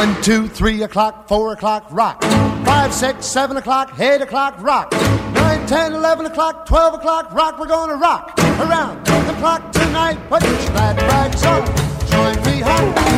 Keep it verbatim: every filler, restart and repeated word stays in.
One, two, three o'clock, four o'clock, rock. Five, six, seven o'clock, eight o'clock, rock. Nine, ten, eleven o'clock, twelve o'clock, rock. We're gonna rock around the clock tonight. Put your glad rags on, join me home.